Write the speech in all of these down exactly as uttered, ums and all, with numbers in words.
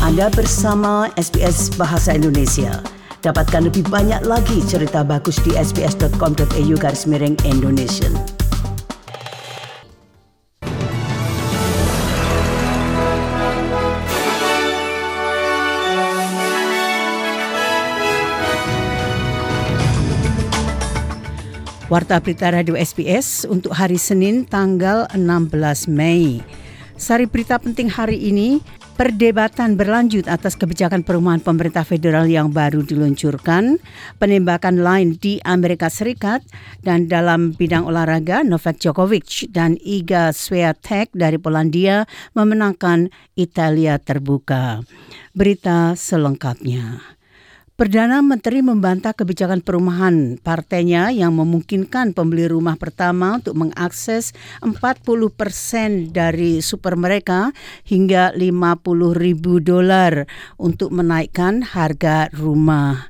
Anda bersama S B S Bahasa Indonesia. Dapatkan lebih banyak lagi cerita bagus di sbs.com.au garis miring Indonesian. Warta Berita Radio S B S untuk hari Senin tanggal enam belas Mei. Sari berita penting hari ini, perdebatan berlanjut atas kebijakan perumahan pemerintah federal yang baru diluncurkan, penembakan lain di Amerika Serikat, dan dalam bidang olahraga, Novak Djokovic dan Iga Swiatek dari Polandia memenangkan Italia Terbuka. Berita selengkapnya. Perdana Menteri membantah kebijakan perumahan partainya yang memungkinkan pembeli rumah pertama untuk mengakses empat puluh persen dari super mereka hingga lima puluh ribu dolar untuk menaikkan harga rumah.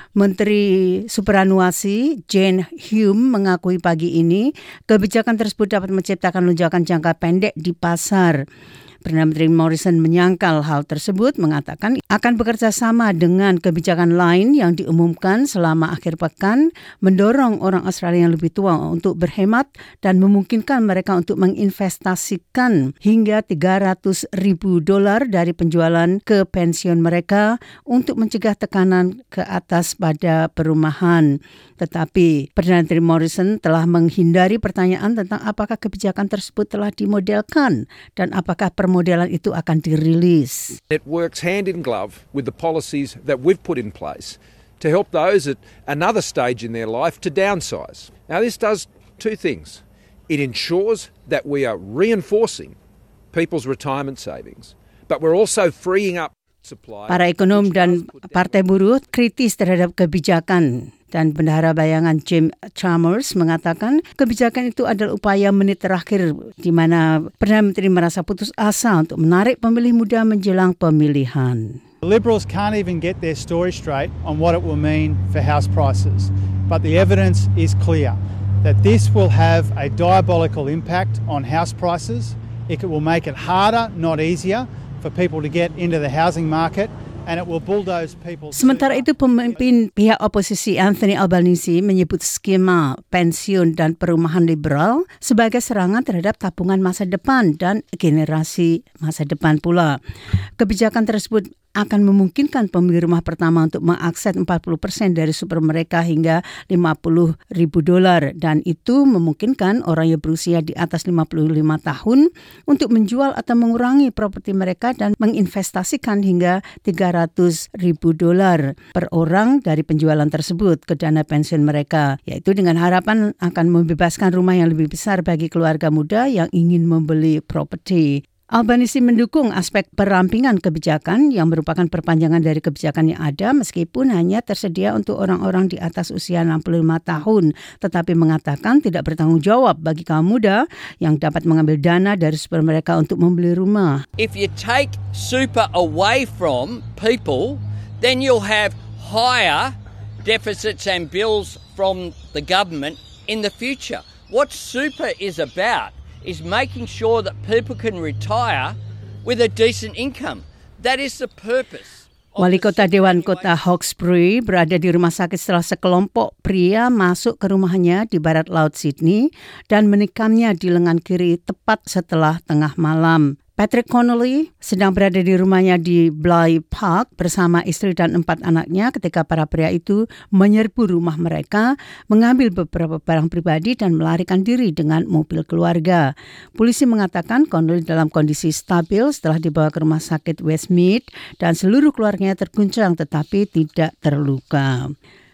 Menteri Superannuasi Jane Hume mengakui pagi ini kebijakan tersebut dapat menciptakan lonjakan jangka pendek di pasar. Perdana Menteri Morrison menyangkal hal tersebut, mengatakan akan bekerja sama dengan kebijakan lain yang diumumkan selama akhir pekan, mendorong orang Australia yang lebih tua untuk berhemat dan memungkinkan mereka untuk menginvestasikan hingga tiga ratus ribu dolar dari penjualan ke pensiun mereka untuk mencegah tekanan ke atas pada perumahan. Tetapi Perdana Menteri Morrison telah menghindari pertanyaan tentang apakah kebijakan tersebut telah dimodelkan dan apakah permodelan itu akan dirilis. It works hand in glove with the policies that we've put in place to help those at another stage in their life to downsize. Now this does two things. It ensures that we are reinforcing people's retirement savings, but we're also freeing up supply. Para ekonom dan partai buruh kritis terhadap kebijakan. Dan Bendahara Bayangan Jim Chalmers mengatakan kebijakan itu adalah upaya menit terakhir di mana Perdana Menteri merasa putus asa untuk menarik pemilih muda menjelang pemilihan. The Liberals can't even get their story straight on what it will mean for house prices. But the evidence is clear that this will have a diabolical impact on house prices. It will make it harder, not easier, for people to get into the housing market. And it will bulldoze people. Sementara itu, pemimpin pihak oposisi Anthony Albanese menyebut skema pensiun dan perumahan liberal sebagai serangan terhadap tabungan masa depan dan generasi masa depan pula. Kebijakan tersebut akan memungkinkan pembeli rumah pertama untuk mengakses empat puluh persen dari super mereka hingga lima puluh ribu dolar. Dan itu memungkinkan orang yang berusia di atas lima puluh lima tahun untuk menjual atau mengurangi properti mereka dan menginvestasikan hingga tiga ratus ribu dolar per orang dari penjualan tersebut ke dana pensiun mereka. Yaitu dengan harapan akan membebaskan rumah yang lebih besar bagi keluarga muda yang ingin membeli properti. Albanese mendukung aspek perampingan kebijakan yang merupakan perpanjangan dari kebijakan yang ada meskipun hanya tersedia untuk orang-orang di atas usia enam puluh lima tahun, tetapi mengatakan tidak bertanggung jawab bagi kaum muda yang dapat mengambil dana dari super mereka untuk membeli rumah. If you take super away from people, then you'll have higher deficits and bills from the government in the future. What super is about is making sure that people can retire with a decent income. That is the purpose. Wali Kota Dewan Kota Hawkesbury berada di rumah sakit setelah sekelompok pria masuk ke rumahnya di barat laut Sydney dan menikamnya di lengan kiri tepat setelah tengah malam. Patrick Connolly sedang berada di rumahnya di Bligh Park bersama istri dan empat anaknya ketika para pria itu menyerbu rumah mereka, mengambil beberapa barang pribadi dan melarikan diri dengan mobil keluarga. Polisi mengatakan Connolly dalam kondisi stabil setelah dibawa ke rumah sakit Westmead dan seluruh keluarganya terguncang tetapi tidak terluka.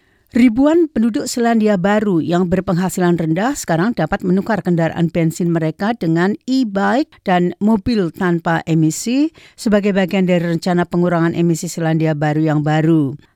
Ribuan penduduk Selandia Baru yang berpenghasilan rendah sekarang dapat menukar kendaraan bensin mereka dengan e-bike dan mobil tanpa emisi sebagai bagian dari rencana pengurangan emisi Selandia Baru yang baru.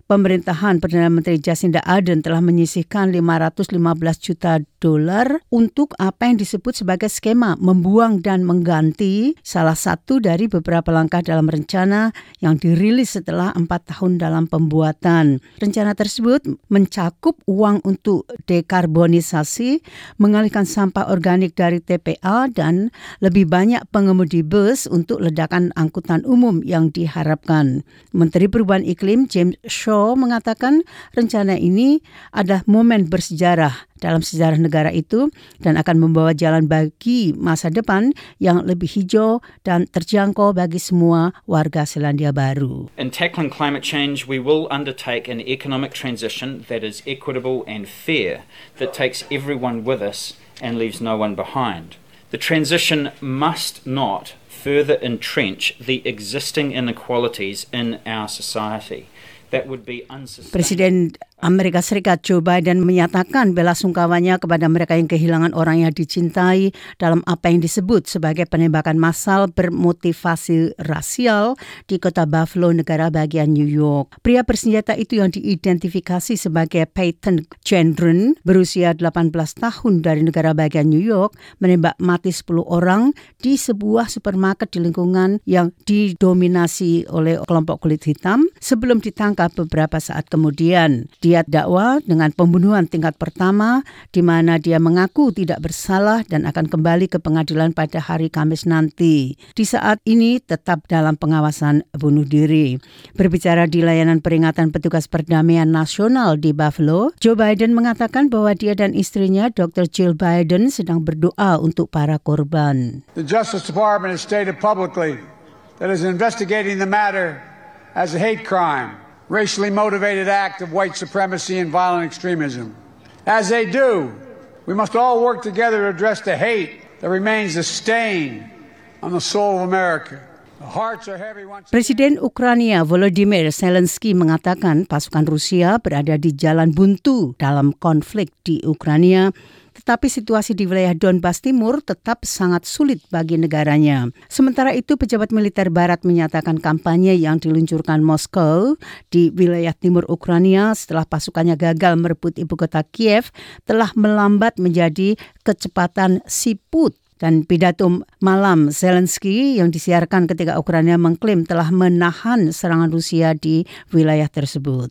pemerintahan Perdana Menteri Jacinda Ardern telah menyisihkan lima ratus lima belas juta dolar untuk apa yang disebut sebagai skema membuang dan mengganti, salah satu dari beberapa langkah dalam rencana yang dirilis setelah empat tahun dalam pembuatan. Rencana tersebut mencakup uang untuk dekarbonisasi, mengalihkan sampah organik dari T P A, dan lebih banyak pengemudi bus untuk ledakan angkutan umum yang diharapkan. Menteri Perubahan Iklim James Shaw mengatakan rencana ini adalah momen bersejarah dalam sejarah negara itu dan akan membawa jalan bagi masa depan yang lebih hijau dan terjangkau bagi semua warga Selandia Baru. In tackling climate change, we will undertake an economic transition that is equitable and fair, that takes everyone with us and leaves no one behind. The transition must not further entrench the existing inequalities in our society. That would be unsustainable. Presiden Amerika Serikat Joe Biden menyatakan belasungkawanya kepada mereka yang kehilangan orang yang dicintai dalam apa yang disebut sebagai penembakan massal bermotivasi rasial di kota Buffalo, negara bagian New York. Pria bersenjata itu yang diidentifikasi sebagai Peyton Gendron, berusia delapan belas tahun dari negara bagian New York, menembak mati sepuluh orang di sebuah supermarket di lingkungan yang didominasi oleh kelompok kulit hitam sebelum ditangkap beberapa saat kemudian. Dia dakwa dengan pembunuhan tingkat pertama di mana dia mengaku tidak bersalah dan akan kembali ke pengadilan pada hari Kamis nanti. Di saat ini tetap dalam pengawasan bunuh diri. Berbicara di layanan peringatan petugas perdamaian nasional di Buffalo, Joe Biden mengatakan bahwa dia dan istrinya Doktor Jill Biden sedang berdoa untuk para korban. The Justice Department has stated publicly that it is investigating the matter as a hate crime, racially motivated act of white supremacy and violent extremism. As they do, we must all work together to address the hate that remains a stain on the soul of America. The hearts are heavy once Presiden Ukraina Volodymyr Zelensky mengatakan pasukan Rusia berada di jalan buntu dalam konflik di Ukraina. Tetapi situasi di wilayah Donbas Timur tetap sangat sulit bagi negaranya. Sementara itu, pejabat militer Barat menyatakan kampanye yang diluncurkan Moskow di wilayah timur Ukraina setelah pasukannya gagal merebut ibu kota Kiev telah melambat menjadi kecepatan siput. Dan pidato malam Zelensky yang disiarkan ketika Ukraina mengklaim telah menahan serangan Rusia di wilayah tersebut.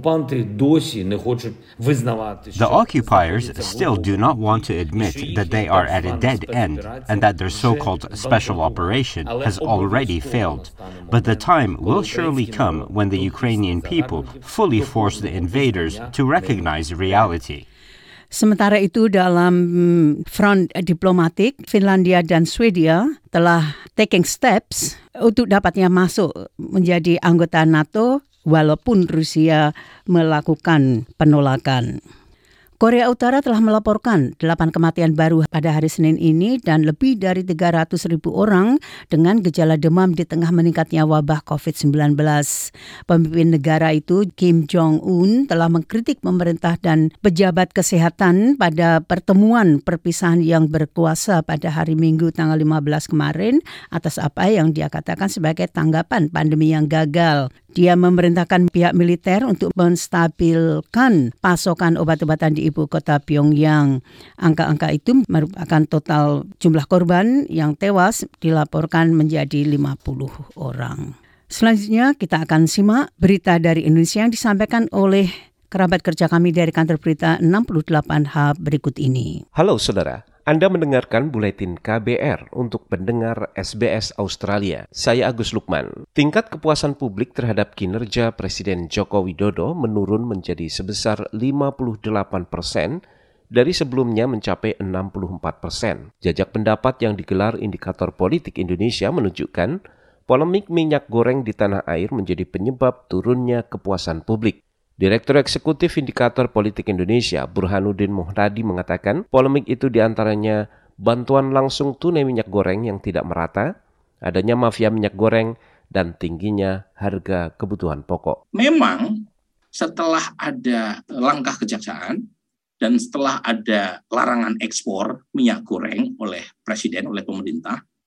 The occupiers still do not want to admit that they are at a dead end and that their so-called special operation has already failed. But the time will surely come when the Ukrainian people fully force the invaders to recognize reality. Sementara itu dalam front diplomatik, Finlandia dan Swedia telah taking steps untuk dapatnya masuk menjadi anggota NATO walaupun Rusia melakukan penolakan. Korea Utara telah melaporkan delapan kematian baru pada hari Senin ini dan lebih dari tiga ratus ribu orang dengan gejala demam di tengah meningkatnya wabah covid sembilan belas. Pemimpin negara itu, Kim Jong-un, telah mengkritik pemerintah dan pejabat kesehatan pada pertemuan perpisahan yang berkuasa pada hari Minggu tanggal lima belas kemarin atas apa yang dia katakan sebagai tanggapan pandemi yang gagal. Dia memerintahkan pihak militer untuk menstabilkan pasokan obat-obatan di ibu kota Pyongyang. Angka-angka itu merupakan total jumlah korban yang tewas dilaporkan menjadi lima puluh orang. Selanjutnya kita akan simak berita dari Indonesia yang disampaikan oleh kerabat kerja kami dari kantor berita enam puluh delapan H berikut ini. Halo saudara. Anda mendengarkan Buletin K B R untuk pendengar S B S Australia. Saya Agus Lukman. Tingkat kepuasan publik terhadap kinerja Presiden Joko Widodo menurun menjadi sebesar lima puluh delapan persen dari sebelumnya mencapai enam puluh empat persen. Jajak pendapat yang digelar Indikator Politik Indonesia menunjukkan polemik minyak goreng di tanah air menjadi penyebab turunnya kepuasan publik. Direktur Eksekutif Indikator Politik Indonesia, Burhanuddin Muhtadi, mengatakan polemik itu diantaranya bantuan langsung tunai minyak goreng yang tidak merata, adanya mafia minyak goreng, dan tingginya harga kebutuhan pokok. Memang setelah ada langkah kejaksaan dan setelah ada larangan ekspor minyak goreng oleh Presiden, oleh pemerintah,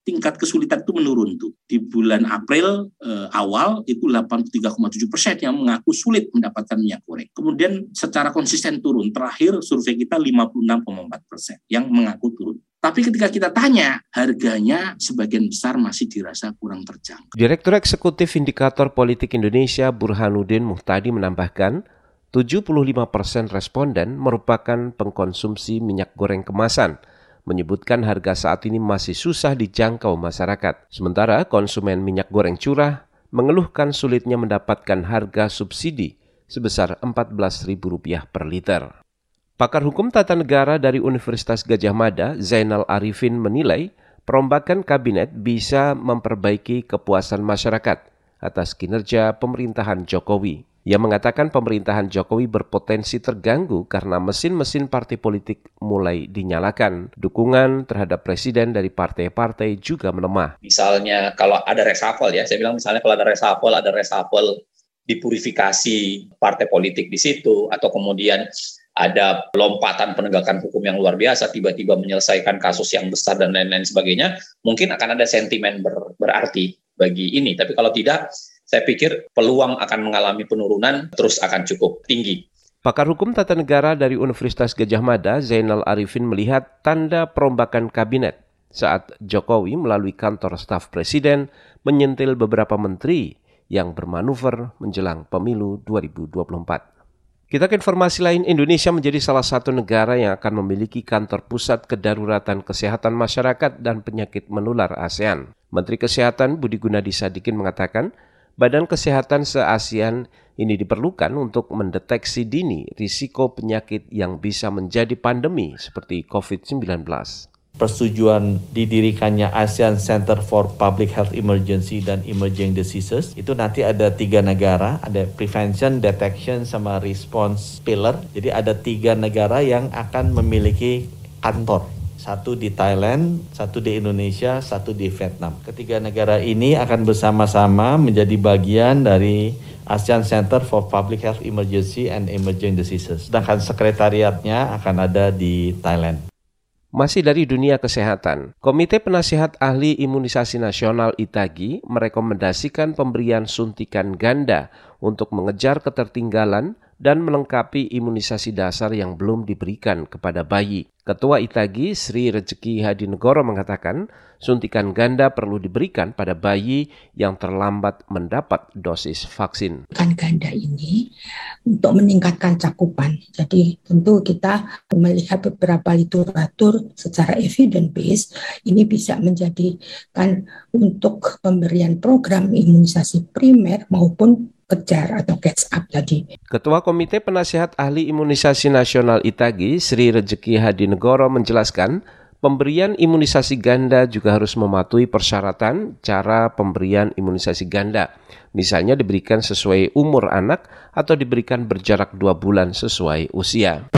tingkat kesulitan itu menurun tuh. Di bulan April eh, awal itu delapan puluh tiga koma tujuh persen yang mengaku sulit mendapatkan minyak goreng. Kemudian secara konsisten turun. Terakhir survei kita lima puluh enam koma empat persen yang mengaku turun. Tapi ketika kita tanya, harganya sebagian besar masih dirasa kurang terjangkau. Direktur Eksekutif Indikator Politik Indonesia Burhanuddin Muhtadi menambahkan, tujuh puluh lima persen responden merupakan pengkonsumsi minyak goreng kemasan, menyebutkan harga saat ini masih susah dijangkau masyarakat. Sementara konsumen minyak goreng curah mengeluhkan sulitnya mendapatkan harga subsidi sebesar empat belas ribu rupiah per liter. Pakar Hukum Tata Negara dari Universitas Gadjah Mada, Zainal Arifin menilai perombakan kabinet bisa memperbaiki kepuasan masyarakat atas kinerja pemerintahan Jokowi. Ia mengatakan pemerintahan Jokowi berpotensi terganggu karena mesin-mesin partai politik mulai dinyalakan. Dukungan terhadap presiden dari partai-partai juga melemah. Misalnya kalau ada reshuffle ya, saya bilang misalnya kalau ada reshuffle, ada reshuffle dipurifikasi partai politik di situ, atau kemudian ada lompatan penegakan hukum yang luar biasa, tiba-tiba menyelesaikan kasus yang besar dan lain-lain sebagainya, mungkin akan ada sentimen ber, berarti bagi ini. Tapi kalau tidak, saya pikir peluang akan mengalami penurunan terus akan cukup tinggi. Pakar Hukum Tata Negara dari Universitas Gadjah Mada, Zainal Arifin melihat tanda perombakan kabinet saat Jokowi melalui kantor staf presiden menyentil beberapa menteri yang bermanuver menjelang pemilu dua ribu dua puluh empat. Kita ke informasi lain, Indonesia menjadi salah satu negara yang akan memiliki kantor pusat kedaruratan kesehatan masyarakat dan penyakit menular ASEAN. Menteri Kesehatan Budi Gunadi Sadikin mengatakan, Badan Kesehatan se-ASEAN ini diperlukan untuk mendeteksi dini risiko penyakit yang bisa menjadi pandemi seperti covid sembilan belas. Persetujuan didirikannya ASEAN Center for Public Health Emergency dan Emerging Diseases, itu nanti ada tiga negara, ada Prevention, Detection, sama Response Pillar. Jadi ada tiga negara yang akan memiliki kantor. Satu di Thailand, satu di Indonesia, satu di Vietnam. Ketiga negara ini akan bersama-sama menjadi bagian dari ASEAN Center for Public Health Emergency and Emerging Diseases. Sedangkan sekretariatnya akan ada di Thailand. Masih dari dunia kesehatan, Komite Penasihat Ahli Imunisasi Nasional I T A G I merekomendasikan pemberian suntikan ganda untuk mengejar ketertinggalan dan melengkapi imunisasi dasar yang belum diberikan kepada bayi. Ketua I T A G I Sri Rejeki Hadinegoro mengatakan suntikan ganda perlu diberikan pada bayi yang terlambat mendapat dosis vaksin. Suntikan ganda ini untuk meningkatkan cakupan. Jadi tentu kita melihat beberapa literatur secara evidence based ini bisa menjadikan untuk pemberian program imunisasi primer maupun kejar atau catch up tadi. Ketua Komite Penasihat Ahli Imunisasi Nasional I T A G I Sri Rejeki Hadinegoro menjelaskan pemberian imunisasi ganda juga harus mematuhi persyaratan cara pemberian imunisasi ganda. Misalnya diberikan sesuai umur anak atau diberikan berjarak dua bulan sesuai usia.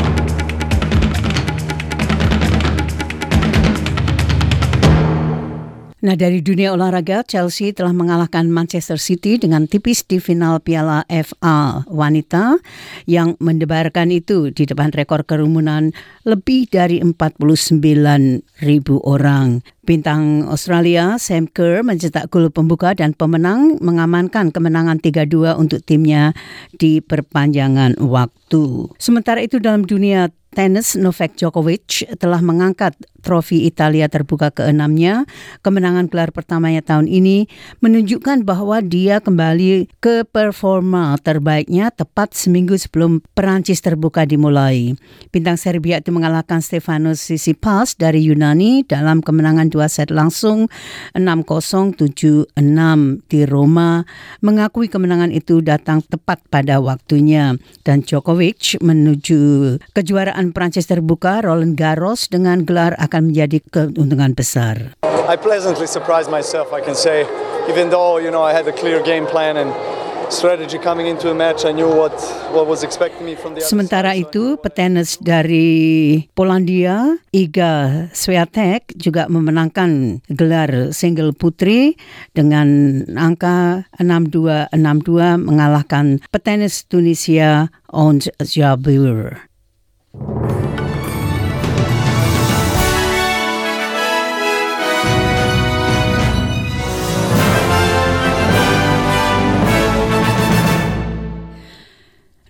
Nah, dari dunia olahraga, Chelsea telah mengalahkan Manchester City dengan tipis di final Piala F A wanita yang mendebarkan itu di depan rekor kerumunan lebih dari empat puluh sembilan ribu orang. Bintang Australia Sam Kerr mencetak gol pembuka dan pemenang mengamankan kemenangan tiga dua untuk timnya di perpanjangan waktu. Sementara itu dalam dunia tenis, Novak Djokovic telah mengangkat trofi Italia terbuka keenamnya. Kemenangan gelar pertamanya tahun ini menunjukkan bahwa dia kembali ke performa terbaiknya tepat seminggu sebelum Perancis terbuka dimulai. Bintang Serbia itu mengalahkan Stefanos Tsitsipas dari Yunani dalam kemenangan dua set langsung enam kosong tujuh enam di Roma, mengakui kemenangan itu datang tepat pada waktunya. Dan Djokovic menuju kejuaraan Perancis terbuka Roland Garros dengan gelar akan menjadi keuntungan besar. I pleasantly surprised myself, I can say, even though, you know, I had a clear game plan and strategy coming into a match, I knew what what was expecting me from the other Sementara side. itu, petenis dari Polandia, Iga Swiatek juga memenangkan gelar single putri dengan angka enam dua enam dua mengalahkan petenis Tunisia Ons Jabeur.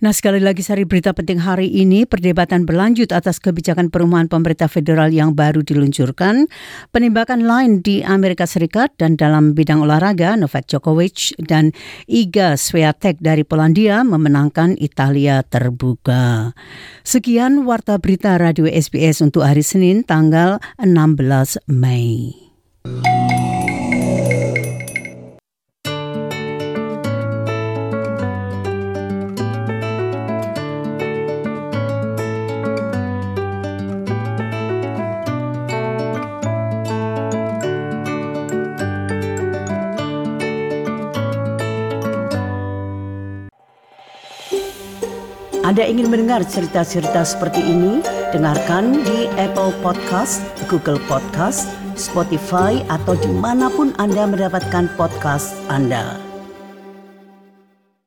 Nah, sekali lagi sari berita penting hari ini, perdebatan berlanjut atas kebijakan perumahan pemerintah federal yang baru diluncurkan, penembakan lain di Amerika Serikat, dan dalam bidang olahraga, Novak Djokovic dan Iga Swiatek dari Polandia memenangkan Italia terbuka. Sekian Warta Berita Radio S B S untuk hari Senin tanggal enam belas Mei. Anda ingin mendengar cerita-cerita seperti ini? Dengarkan di Apple Podcast, Google Podcast, Spotify, atau dimanapun Anda mendapatkan podcast Anda.